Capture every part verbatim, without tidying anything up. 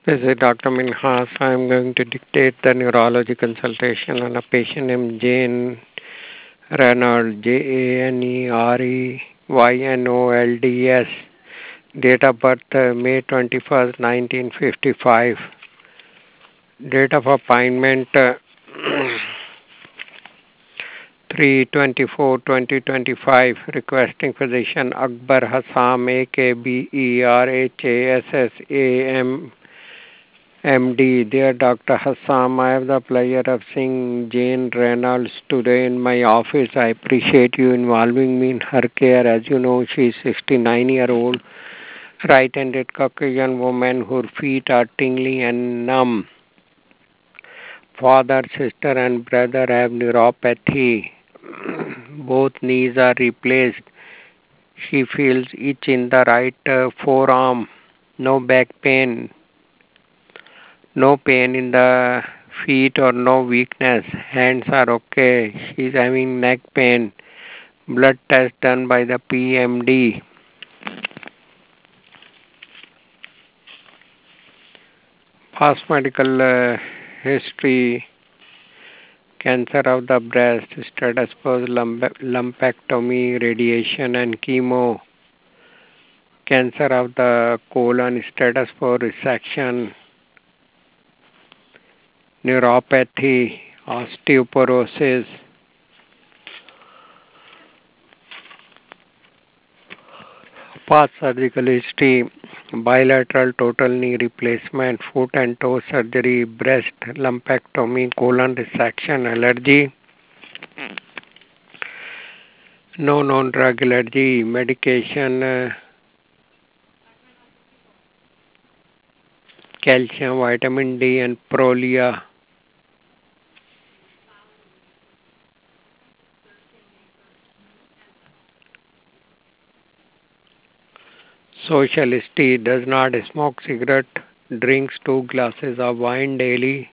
This is Doctor Minhas. I am going to dictate the neurology consultation on a patient named Jane Reynolds, J A N E R E Y N O L D S. Date of birth uh, May twenty-first, nineteen fifty-five. Date of appointment uh, three twenty-four twenty twenty-five. Requesting physician Akbar Hassam, A K B E R H A S S A M M D. Dear Doctor Hassam, I have the pleasure of seeing Jane Reynolds today in my office. I appreciate you involving me in her care. As you know, she is sixty-nine year old, right-handed Caucasian woman whose feet are tingling and numb. Father, sister, and brother have neuropathy. Both knees are replaced. She feels itch in the right uh, forearm. No back pain. No pain in the feet or no weakness. Hands are okay. She's having neck pain. Blood test done by the P M D. Past medical uh, history: cancer of the breast, status for lump- lumpectomy, radiation, and chemo. Cancer of the colon, status for resection, neuropathy, osteoporosis. Past surgical history: bilateral total knee replacement, foot and toe surgery, breast lumpectomy, colon resection, allergy. No known drug allergy, medication, uh, calcium, vitamin D, and Prolia. Social history: does not smoke cigarette, drinks two glasses of wine daily.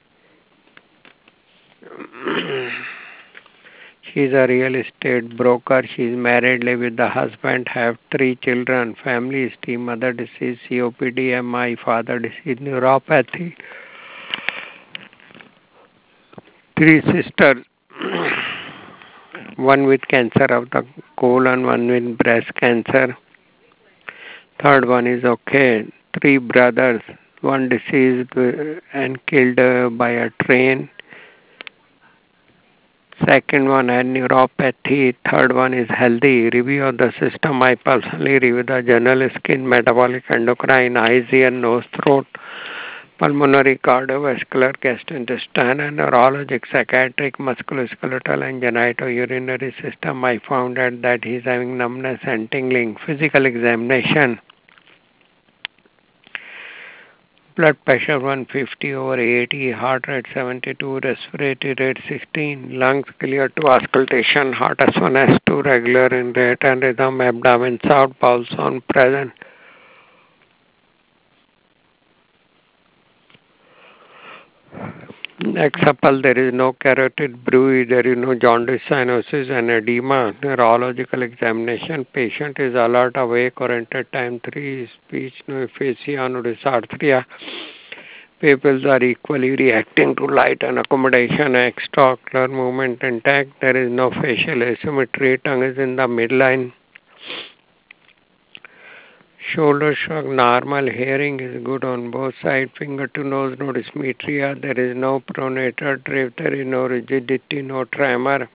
She is a real estate broker. She is married, live with the husband, have three children. Family history: mother disease, C O P D, M I, father disease, neuropathy. Three sisters, one with cancer of the colon, one with breast cancer. Third one is okay. Three brothers, one deceased uh, and killed uh, by a train. Second one had neuropathy. Third one is healthy. Review of the system. I personally review the general skin, metabolic, endocrine, eyes, ear, nose, throat, pulmonary, cardiovascular, gastrointestinal, and neurologic, psychiatric, musculoskeletal, and genitourinary system. I found out that he's having numbness and tingling. Physical examination: blood pressure one fifty over eighty, heart rate seventy-two, respiratory rate sixteen, lungs clear to auscultation, heart S one S two regular in rate and rhythm, abdomen sound, pulse on present. Example: there is no carotid bruit, there is no jaundice, cyanosis, and edema. Neurological examination: patient is alert, awake, or entertained. Three, speech, no aphasia, no dysarthria. Pupils are equally reacting to light and accommodation. Extraocular movement intact. There is no facial asymmetry. Tongue is in the midline. Shoulder shrug normal. Hearing is good on both sides. Finger to nose, no dysmetria. There is no pronator drift. There is no rigidity, no tremor.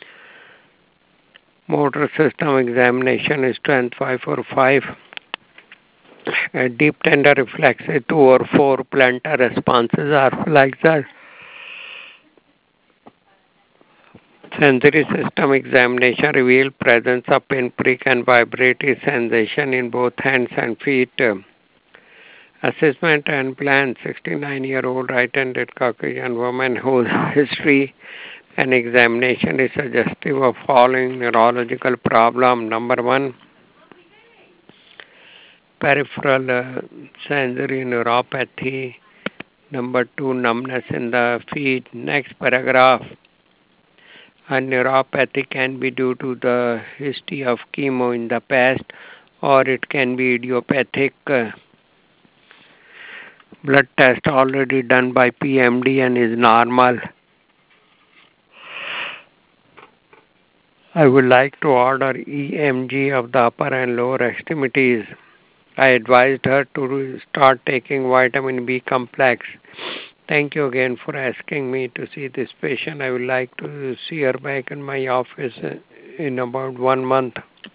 Motor system examination: strength five or five. A deep tender reflex is two or four. Plantar responses are like that. Sensory system examination revealed presence of pinprick and vibratory sensation in both hands and feet. Assessment and plan: sixty-nine year old right-handed Caucasian woman whose history and examination is suggestive of following neurological problem. Number one, peripheral uh, sensory neuropathy. Number two, numbness in the feet. Next paragraph: a neuropathy can be due to the history of chemo in the past, or it can be idiopathic. Uh, Blood test already done by P M D and is normal. I would like to order E M G of the upper and lower extremities. I advised her to start taking vitamin B complex. Thank you again for asking me to see this patient. I would like to see her back in my office in about one month.